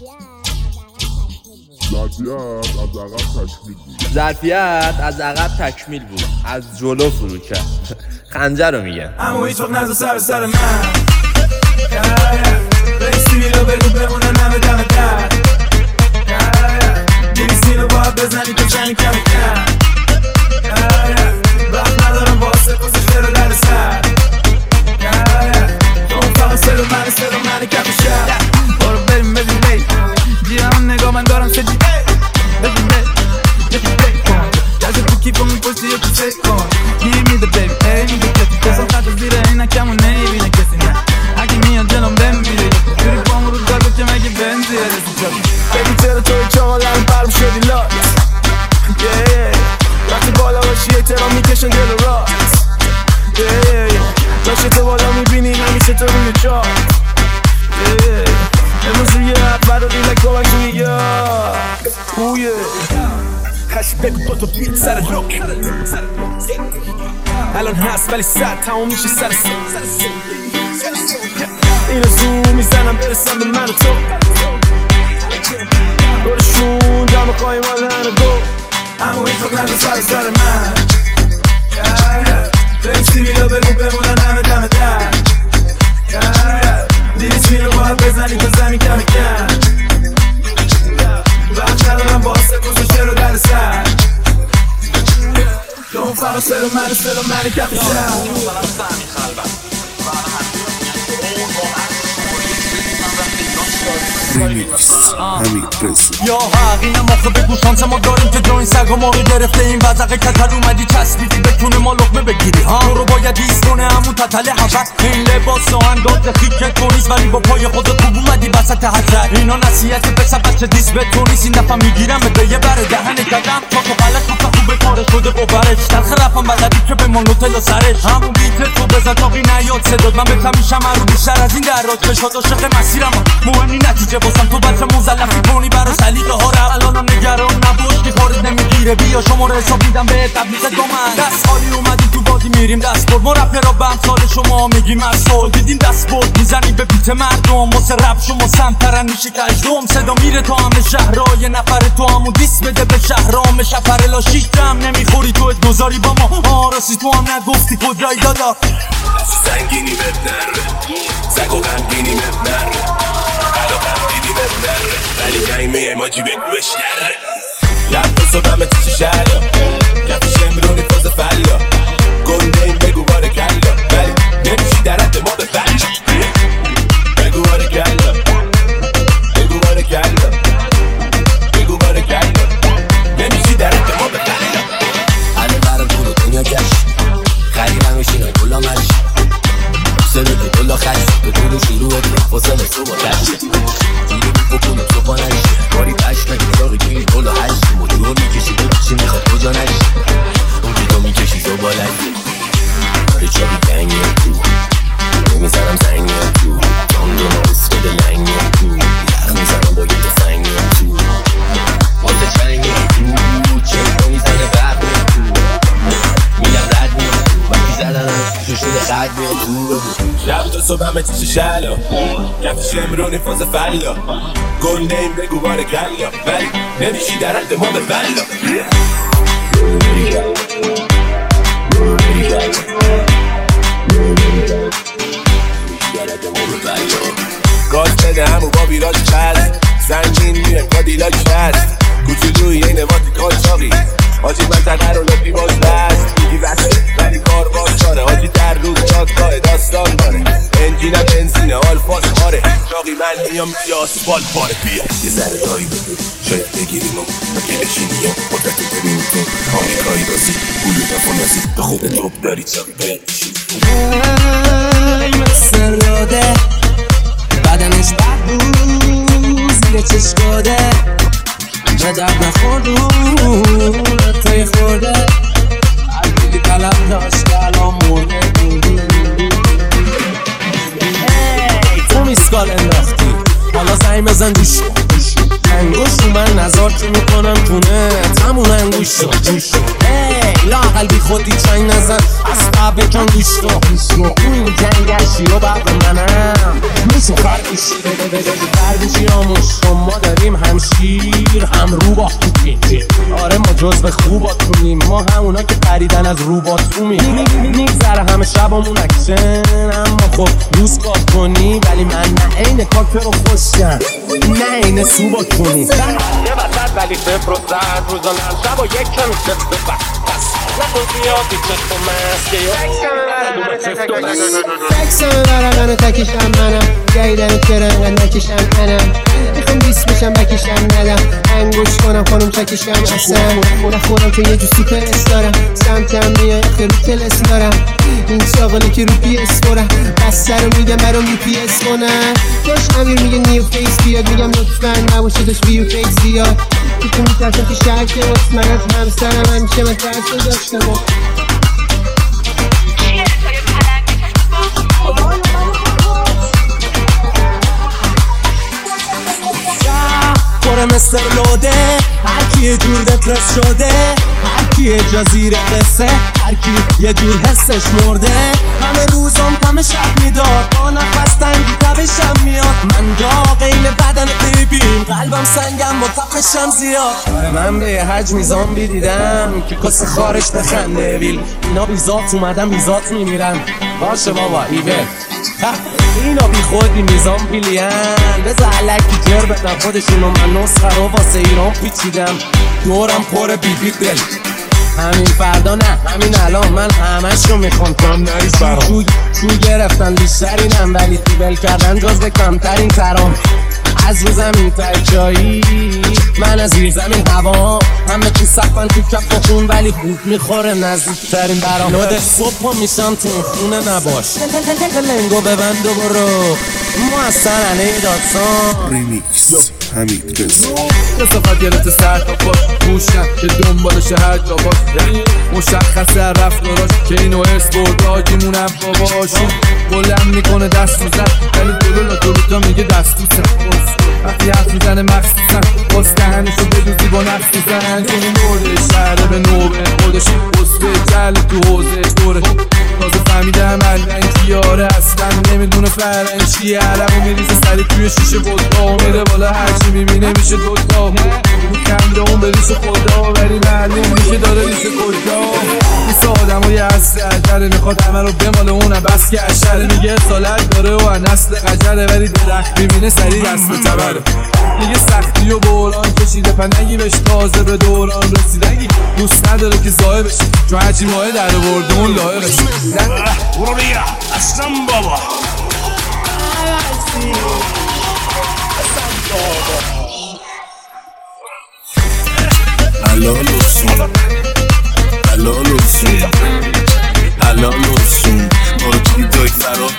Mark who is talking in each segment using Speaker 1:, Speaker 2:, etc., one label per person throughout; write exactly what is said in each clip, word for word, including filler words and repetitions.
Speaker 1: ظرفیت از عقب تکمیل بود، از جلو فرو کرد. خنجر رو میگن.
Speaker 2: اما هیچ وقت نزد سر سر من رئیسی رو بگو بمونه نمه دم در دیویستی رو باید بزنی تو چنی کم کم وقت ندارم واسه پوزش رو در سر تو اون فقط سر من سر من کف شد برو بریم ببین بی جیران نگاه من دارم سجی ببین بی دست تو کیفو میپرسی یا تو فکر کن گیر میده بیبی ای میده کسی کسان خط زیر اینکم و نمیبینه کسی نه اگه میاد جلوم بمیره جوری پامو رو دارو که مگه بنزی رسی جا ببین چرا توی چاقالم برم شدی لات وقتی بالا باشی احترام میکشن جلو راست داشته تو بالا میبینی همیشه تو روی چار امروز یه حد برا دیلک کمک توی یا اویه خشی بگو با تو بیت سر لوک الان هست ولی سر تمام میشه سر سر اینو زوم میزنم برسم به من و تو برشون جمع خواهیم آدن و گو اما این خود نزد سر سر من رئیسی رو بگو بمونن همه دم در دیویستی رو باید بزنی تو زمین کم کم وقت ندارم واسه گذاشته رو در سر تو اون فقط سر من سر من کف شد
Speaker 3: ریمیکس همین رسید
Speaker 4: یا حق اینم آخه بگو شانس ما داریم که جا این سگا ما رو گرفته این وزقه کتر اومدی چسبیدی بتونه ما لقمه بگیری ها تو رو باید ایست کنه همون تتل حفظ این لباس و انداز خیکت تو نیست ولی با پای خودت خوب اومدی وسط حسد اینا نصیحت پسر بچه دیست به تو نیست این دفعه میگیرم به یه بره دهن کدم تا تو غلط تو خوبه کار شده باورش تلخ رفم بلدی که به من نوتل سرش همون بیت تو بزن تا بی نیاد صداد من بهتم میشم رو بیشتر از این درات بشاد عاشق مسیرم مهمی نتیجه باسم تو بچه مزلفی کنی برا سلیقه ها رو الانم نگران نباش که خارج نمیگیره بیا شما رو حساب میدم به تبلیغ دومن دست خالی اومدیم تو بازی میریم دست برد ما رپرها به امثال شما میگیم اصال دیدیم دست برد میزنیم به بیت مردم واسه رپ شما سمترن میشه کجدوم صدا میره تا همه شهرها یه نفر تو همون دیس بده به شهرام شفر لاشیش جمع نمیخوری تو ادگذاری با ما آراسی تو هم نگفتی کجایی دادا
Speaker 3: سنگینی بهت نره سگ و غمگینی بهت نره حالا غمگینی بهت نره ولی قیمه ماجی بگو بشنره لب تو صبح همه تیشی شهلا کفش امرونی فاز فلا گنده این بگو باره کلا ولی نمیشی در حد ما به بچه بگو باره کلا بگو باره کلا بگو باره کلا نمیشی در حد ما به کلا
Speaker 5: علی برا دورو دنیا گشت خریبم میشینه کلا مرش سنو که کلا خشت به دورو شروع دید فاصله صبح گشت جوری بکنم صبح نشت باری پشت نگه داغی گیری کلا هشت موجود میکشی تو چی میخواد کجا نشت اون که تو میکشی تو بالایی داره چابی دنگی تو نمیزنم زنگی تو جان دو ناس بده لنگی تو یخ میزنم با یه تفنگی تو بازه چنگی تو چه میزنه برق تو میگم رد میاد تو وقتی زدنم تو شده خد میاد تو
Speaker 3: شب تا صبح همه چیش شلا کفش امرونی فاز فلا گنده این بگو باره کلا ولی نمیشی در حد ما به بلا گاز بده همو با بیراج کرد زنگین میره کادیلاک کرد کوچولوی این واتی کالچاقی حاجی من تنه رو لپی باز لست میگی وسته ولی کار باز داره حاجی در روز جادگاه داستان داره انجینم بنزینه آلفاز خاره چاقی من میام میگه آسفال پاره بیا یه ذره دایی بده شاید بگیریم و اگه بشینی و قدرت رو ببینی تو آمریکایی بازی گلو نفونازی به خود توب داری چاقی باید بشین
Speaker 5: مثل یاده بدنش بد بود زیر چشکاده به درد نخوردون تای خورده علی طلب داشت که الان مرده تو میسکال انداختی حالا زنگ بزن گوش انگوش رو من نظار که میکنم تونه همون انگوش رو لااقل بی خودی چنگ نزن از قبل کن گوش رو این جنگشی و بعد منم میشه خرگوشی خرگوشی آموش شما
Speaker 4: روباتونیم. آره ما جزو خوباتونیم، ما همونا که خریدن از روباتونیم. میگذره همه شبامون اکشن، اما خب روز کار کنی ولی من نه عین کاکر رو خوشم نه عین سوباتونیم. یه وسط ولی صفر و زد روزا نم شب و یک کمی صفر و بس نکن زیادی چست و مسکه
Speaker 6: تکسم برقن و تکشم منم گیدن و کرنگن نکشم انم میخوام بیست بشم بکشم ندم انگوش کنم خانم چکشم اصلا نخورم که یه جو سوپرس دارم سمتم میای که رو کلس دارم این شاغله که رو پی اس خورم بسته رو میگم برام رو پی اس کنم داشت امیر میگه نیو فیس بیاد میگم لطفا نباشه داشت ویو فیس زیاد که تو میترسم که شرک واسه من از همسرم همیشه من ترس رو داشتم
Speaker 4: پره مستر لوده هر کی یه جور دپرس شده هر کی یه جا زیر قصه هر کی یه جور حسش مرده همه روزم همه شب میداد با نفس تنگی تبشم میاد من داغ این بدن قیبیم قلبم سنگم و تقشم زیاد من به یه حجمی زامبی دیدم که کس خارش بخنده ویل اینا بیزات اومدن بیزات میمیرن باشه بابا ایول اینا بی خودی میزان پیلین بزا علکی جر بدن خودشونو من نسخه رو واسه ایران پیچیدم دورم پر بی بی دل همین فردا نه همین الان من همش رو میخوام کام نریز برام چو, چو گرفتن بیشترینم ولی تیبل کردن جز به کمترین ترام از رو زمین تا جایی من از زیر زمین هوا همه تو سقفن تو کف و خون ولی خوب میخوره نزدیکترین برام لوده صبح میشم تو خونه نباش لنگو ببند و برو ما از سرنه دادسان
Speaker 3: ریمیکس حمید رزا
Speaker 1: کسافت گرفت سر تا پا گوشم که دنبالش هر جا باش یعنی مشخصه رفتاراش که اینو ارس برده آجیمونم باباشون بلند میکنه دست رو زد ولی جلو لا جلو تا میگه دست رو زد وقتی حرف میزنه مخصوصا باز دهنشو بدوزی با نفس میزن که این برده شهره به نوبه خودش بسته جل تو حوزه دوره تازه فهمیده عمل این کیاره اصلا نمیدونه فرنگ چیه علمو میریزه سری توی شیشه ودکا میره بالا هرچی میبینه میشه دوتا اون کنده اون به ریش خدا ولی معلوم میشه داره ریش کجا نیست آدم های اصل عجله میخواد همه رو بماله اونم بس که اشره میگه اصالت داره و نسل قجره ولی درخت میبینه سری دست به تبره میگه سختی و بوران کشیده پنگی بهش تازه به دوران رسیدگی دوست نداره که زایه بشه چون هرچی ماه در ورده اون لایقش
Speaker 3: برو بیا اصلا بابا حلال olsun حلال olsun حلال olsun برو توی دای فرار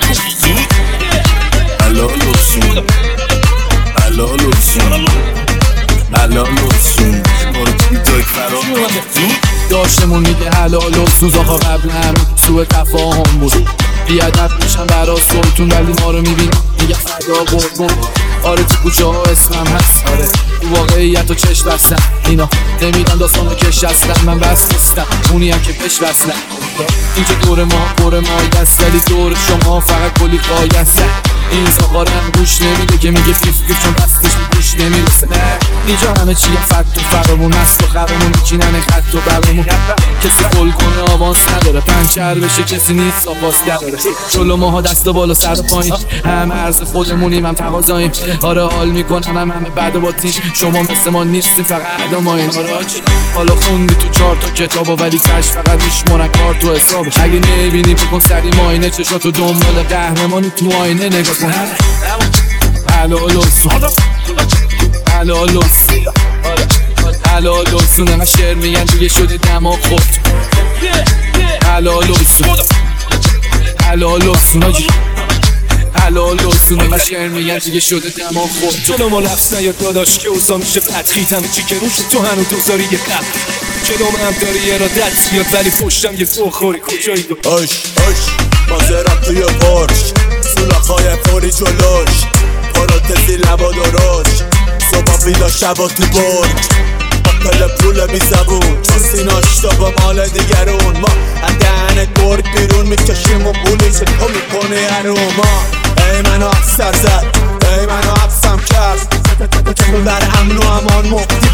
Speaker 3: حلال olsun حلال olsun حلال olsun برو توی دای فرار
Speaker 1: داشتمون میگه حلال و سوز آقا قبل هم سوء تفاهم بود بیادب میشم برا سلطون ولی ما رو میبین میگه فردا قربون آره تو کوچه ها اسمم هست آره تو واقعیت و چشم بستم اینا نمیدن داستان و کش هستم من بس نیستم اونی هم که پش بستم اینجا دور ما پر مای دست ولی دور شما فقط کلی پای هستن این زغارم گوش نمیده که میگه فیف فیف چون دستش گوش نمیرسه اینجا همه چیه فت و فرامون است و خبمون میچینن خط و برامون کسی قول کنه آوانس نداره پنچر بشه کسی نیست آواز نداره جلو ماها دست و بالا سر و پایین هم عرض خودمونیم هم تقاضاییم آره حال میکنم هم همه بعد و باطین شما مثل ما نیستیم فقط اداماین آراج حالا خوندی تو چهار تا کتابا ولی کش فقط میشمونن کار تو حسابش اگه نبینی بکن سری ماینه چشاتو دنبال قهرمانی تو آینه نگاه کن حلال olsun حلال olsun حلال olsun همه شعر میگن دیگه شده دماغ خود حلال olsun حلال olsun آجی حلال olsun همه شعر میگن دیگه شده دماغ خود جلو ما لفظ نیا داداش که اوزا میشه فتخیت همه چی که روش تو هنو دوزاری یه قبل جلو هم داری یه را دست بیاد ولی پشتم یه تو خوری کجایی دو
Speaker 3: آش آش مازرم توی پرش سولاخای پوری جلوش پروتزی لبا درش صبح بیلا شبا تو برج با پل پول بی زبون چون سیناشتا با مال دیگرون ما اندهنت برگ بیرون میکشیم و بولی چه تو میکنه هرون ما ای منو افسر زد ای منو افسم کرد در امن و امان مفتی با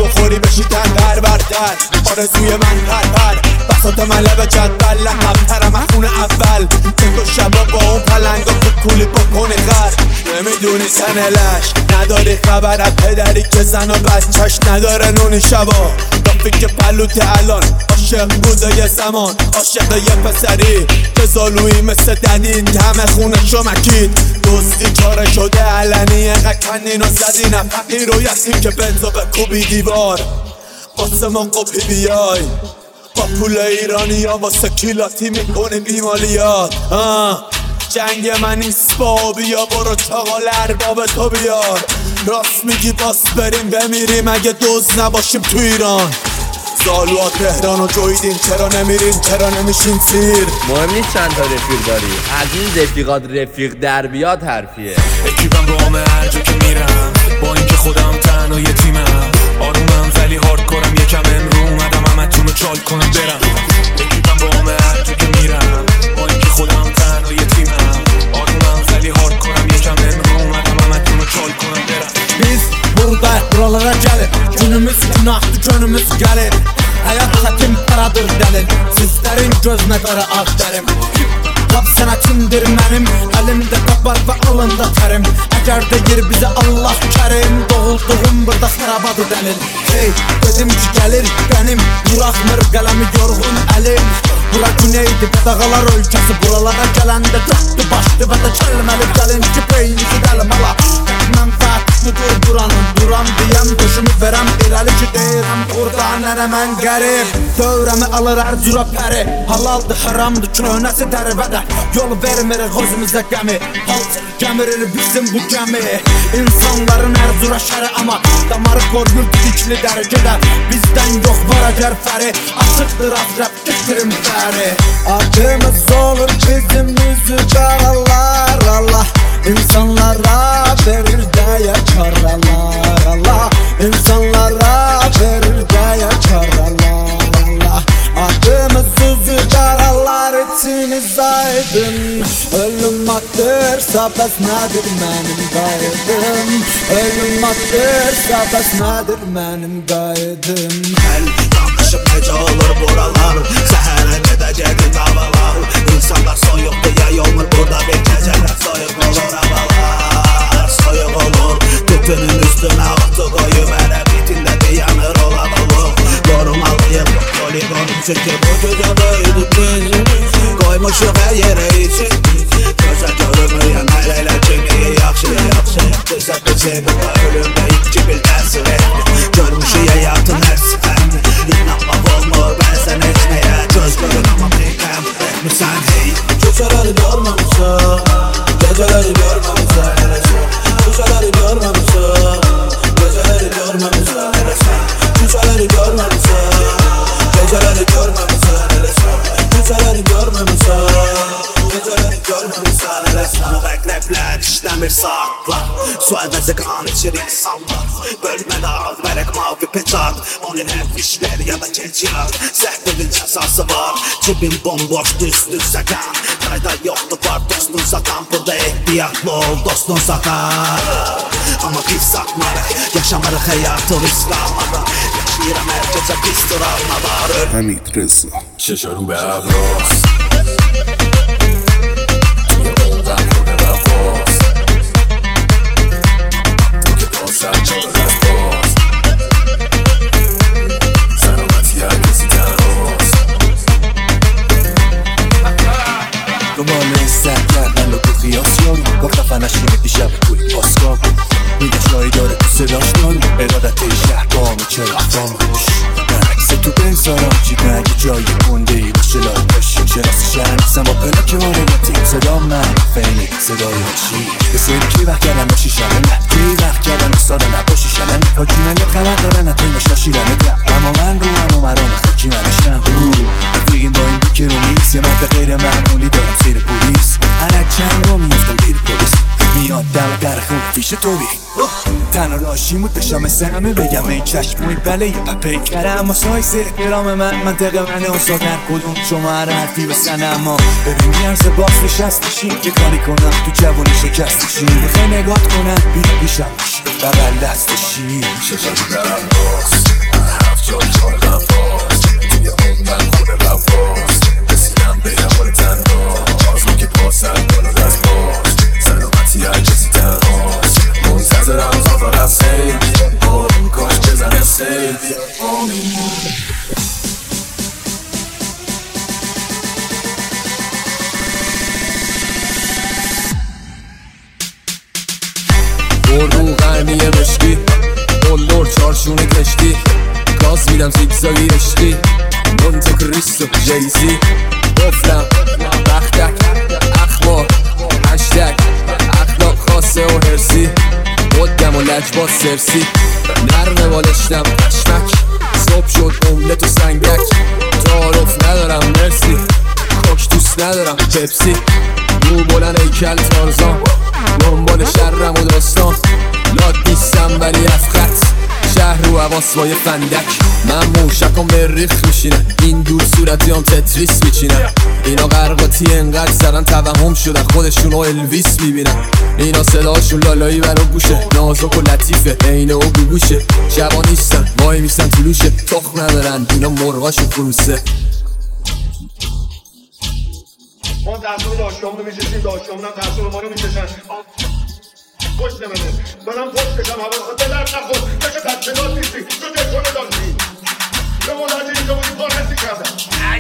Speaker 3: بخوری بشی تنبر بردر آرزوی من پرپر بساط من لب جدول لقبترم از خون اول که تو شبا با اون پلنگا تو کولی بکنی خر نمیدونی سنلش نداری خبر از پدری که زن و بچهش نداره نونی شبا رفی که پلوت الان عاشق بوده یه زمان عاشق یه پسری که زالویی مثل ددین همه خونه شمکید دوستی چاره شده علنی اینقدر کنین و زدینم فقیر و یتیم که بنزا به کوبی دیوار واسه من قپی بیای با پول ایرانی ها واسه کیلاتی میکنیم بیمالیات جنگ من نیست با بیا برو چاقال ارباب تو بیار راست میگی باس بریم بمیریم اگه دوز نباشیم تو ایران زالوها تهران و جویدین چرا نمیرین چرا نمیشین سیر
Speaker 7: مهم نیست چند تا رفیق داری از این رفیقات رفیق در بیاد حرفیه
Speaker 8: اکیبم با همه هر جا که میرم با اینکه خودم تنها یه تیمم آرومم ولی هارد کنم یکم امرو اومدم همتون رو چال کنم برم اکیبم با همه هر جا که میرم با اینکه خودم تنها یه تیمم آرومم ولی هارد کنم یکم امرو اومدم همتون رو çol کنم برم
Speaker 2: Biz burada buralara gelip günümüz günahtı gönlümüz gelip Hayat hakim paradır delil Sizlerin gözüne göre ağ derim Kap senetimdir benim Elimde kap var ve alında terim Eğer deyir bize Allah kerim Doğulduğum burada xarabadır delil Hey dedim ki gelir benim Bırakmır kalemi yorgun elim Bura güneydi bedağalar ülkesi Buralara gelende dörtlü başlı ve de kelmeli gelin ki beynisi delim ala Menfaat budur buranın Buram diyem döşümü verem irəli ki deyirəm Buradan ərəmən qərib Dövrəmi alır hər cürə pəri Halaldır, haramdır, köhnəsi tərvədə Yol vermirik özümüzə qəmi Palçıq gəmirir bizim bu gəmi İnsanların hər cürə şəri Ama damarı korgül dikli dərgədə Bizdən yox var əgər fəri Açıqdır azrəb getirim fəri Adımız olur bizim yüzü dağlar Allah İnsanlara verir de yaşar Allah Allah İnsanlara verir de yaşar Allah Allah Adımız sözü dağlar içiniz aydın Ölüm attırsa bəs nədir mənim qaydım Ölüm attırsa bəs nədir mənim qaydım
Speaker 3: Əl danışıb necə olur buralar Səhərə gedəcəkdir davalar İnsanlar soyuqdur yay olmur burada bir gecələr soyuq olur havalar Soyuq olur tütünün üstünə otu qoyub Ərə bitində dayanır olan olur Qorumalıyıq yok poligonum çünki bu gecədəydi bizimiz Qoymuşuq hər yerə için Gözə görünməyən ələylə kimi yaxşı yaxşı Yaptıysa bizi burada ölümdə iki bil təsir etdi Görmüşük həyatın hər sifərini İnanmaq olmur bəzən heç nəyə Göz görün amma beni qəbul etmirsən hey Gecələri görməmişəm Gecələri görməmişəm Gecələri görməmişəm Gecələri görməmişəm Gecələri görməmişəm Gecələri görməmişəm Gecələri görməmişəm Gecələri görməmişəm Sana bəqləblər işləmir saatlar Su əvəzi qan içir insanlar Bölmədə ad vərək mavi peçat Onun həm işlər ya da keçiyat Səhvinin cəzası var Cibin bomboş düzdür səkan Qayda yoxdur var dostun satan Burada ehtiyatlı ol dostun satar Amma biz satmarıq Yaşamarıq həyatı risklamada Yaşayıram hər gecə pis travmalar
Speaker 9: Həmid Reza
Speaker 8: چشا رو به ابراز توی قلبم خونه وفاز تو که پاسم چاقه رفاز سلامتی هر کسی تنهاست
Speaker 10: دنبال سر کردن و تو خیاس یارو با خفنش اینه دیشب توی پاسکار میگه شایی داره تو صداش دارو ارادت شهر بامو چرا فاموش برعکس تو بنزارم جیبه اگه جایی کنده ای باشه لای باشی شراس شهر نیستم با پلاک وارنتی صدا من فیلی صدای چی به سری کی وقت کردن باشی شرمه کی وقت کردن بساده نباشی شرمه تا جونم یه خبر دارن نتوی نشاشی رمه دم اما من رو هم و مرام خاکی منشم رفیقیم با این بیکی رو نیست یه مرد غیر معمولی دارم سیر پولیس هر چند رو میفتم گیر پولیس میاد دم در خون فیش تو بی تنها راشیم بود داشتم مثل همه بگم این چشموی بله یه پپی کرم اما سایزه احترام من منطقه من اصاد هر کدوم شما هر حرفی بسن اما ببین میارز باز نشستشیم یه کاری کنم تو جوانی شکستشیم بخوای نگات کنم بیده پیشم بغل دستشیم
Speaker 3: ششم درم باز هفت جا جان لفاظ توی عمرم خود لفاظ رسیدم به یمار تنهاز ما که پاسم کنو دست باز سلامتی هر کسی تنهاز منتظرم تا فقط سیل بارون کاش بزنه سیل
Speaker 1: رو غرنی مشکی بلور چارشونه کشتی گاز میدم زیگزاگی عشقی مونت کریستو جیزی گفتم بختک اخبار هشتک اخلاق خاصه و هرسی قدم و لجبات سرسی نرمه بالشتم پشمک صبح شد املت و سنگک تعارف ندارم مرسی کوک دوست ندارم پپسی رو بلند ایکل تارزان دنبال شرم و داستان لاد نیستم ولی افخط شهر رو حواس با یه فندک من موشکم به ریخ میشینم این دور صورتی هم تتریس میچینم اینا غرقاتی انقدر سرن توهم شدن خودشون رو الویس میبینن اینا صداشون لالایی برا گوشه نازک و لطیفه اینه و گوگوشه شبا نیستن وای میستن طلوشه تخم ندارن اینا مرغاشو فروسه
Speaker 9: ما تحصیل داشتامونو میششیم داشتامونم تحصیل ما رو میششن پشت نمونه منم پشت کشم حواس خود بدر نخور کشه تحصیلات نیستی تو تلفونه داشتی به ملاجه اینجا بودی کار هستی کردم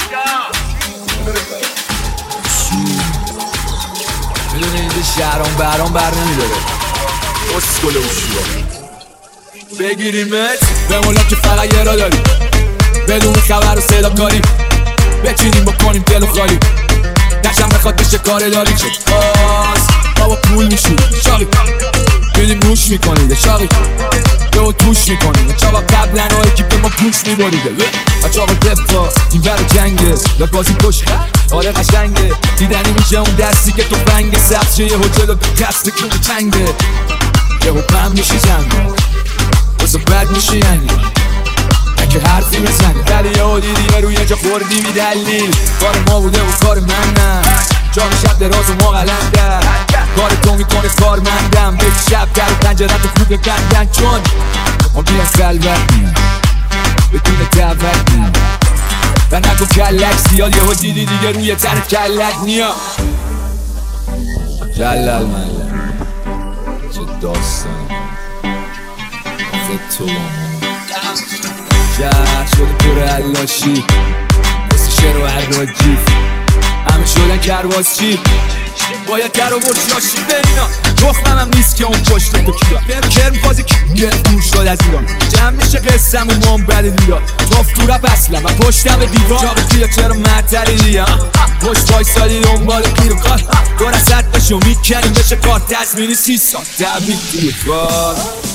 Speaker 1: میدونه اینجا شهرام برام بر نمیداره اسکل و شورا بگیریمت به ملاجه فقط یه را داریم بدون خبر و صدا کاریم بچینیم بکنیم دل و خالی نشم بخواد بشه کار داری شد باز بابا پول میشونیم شاقی بیدیم موش میکنیده شاقی دو توش میکنیده چاقا قبلن و اکیب ما پوش میباریده بچه آقا دفتا این برا جنگه لبازی پش آره قشنگه دیدنی میشه اون دستی که تو بنگ سبز شه یه هتل و کست کون تنگه یه حکم میشی جنگه بسا بد میشی یعنی که حرفی بزنه ولی یه دیدی یه روی جا خوردی میدلیل کار ما بوده و کار من نه جام شب دراز و ما قلنده کار تو میکنه کار مندم به شب در پنجره تو خوب کندن چون ما بیان خلوت میان بدون دعوت میان و نگو کلک زیاد یه دیدی دیگه روی تن کلک میان جلال ملک چه داستان آخه تو شهر شده پر علاشی مثل شر و عراجی همه شدن کرواسچی باید در و برشاشی به اینا تخمم هم نیست که اون پشت تو کیا کرم فازی که دور شد از ایران جمع میشه قسم و من بده دیرا توف تو رپ اصلا و پشتم به دیوان جاقه کیا چرا مدتری دیا پشت وایسادی دنبال گیر و کار دو رسد بشو میکنیم بشه کار تزمینی سی سال تبریک توی کار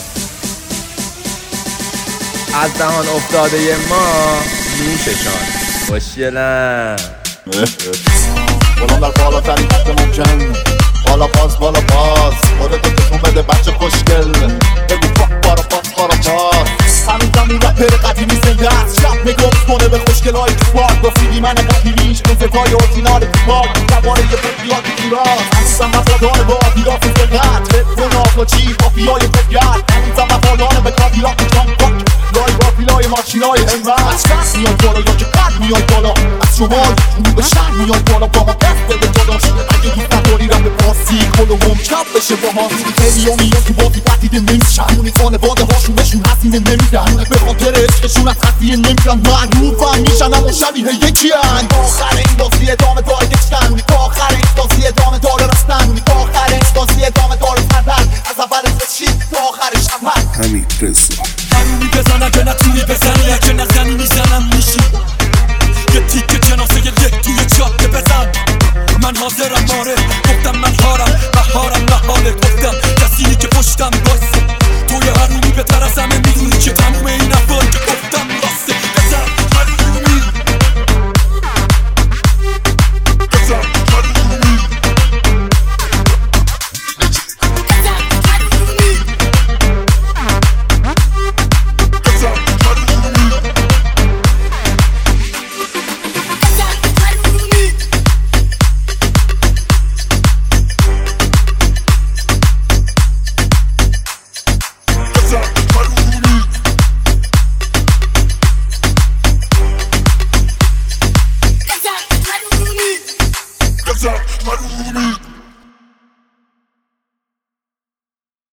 Speaker 7: از دهان افتاده ما نوششان خوشگلم
Speaker 9: بلند در بالاترین حد ممکن بالا باز بالا باز خودتو تکون بده بچه خوشگل بگو فاک بارا باز بارا باز همین زمین رپر قدیمی زنده است شب نگفت کنه به خوشگلای تو پارک گفتیدی من قدیمیش انتفای اورتینال تو پارک دواره یه پرپیات ایراز هستم وفادار با آدیداف فقط هدفون آفلاچی با پیای فقط همیزم وفادار به کادیلاک جان پاک لای با پیلای ماشینای همت از کس میای بالا یا که قد میای بالا از شمال شروع به شهر میای بالا با ما دست بده جداش اگه دوست نداری رم به پاسی کلوم چپ بشه با ما خیلی ها میان تو بازی قدیده نمیشن اونی خانواده هاشون بهشون حسینه نمیدن به خاطر عشقشون از خطیه نمیدن معروفن میشن اما شبیه یکی هن تا آخر این بازی ادامه داره گشتن اونی تا آخر این بازی ادامه داره رستن اونی تا آخر این بازی ادامه داره سردن از اول رسید تا آخرش هم هست
Speaker 10: همین رسید
Speaker 4: قانونی بزنن که نتونی بزنی اگه نزنی میزنم میشی یه تیکه جناسه یه یک توی جاده بزن من حاضرم ماره گفتم من هارم بهارم نهاله گفتم کسی که پشتم بایسته توی قانونی بهتر از همه میدونی که تموم این افعال که گفتم راسته بزن قانونی بزن قانونی
Speaker 9: زد من رومی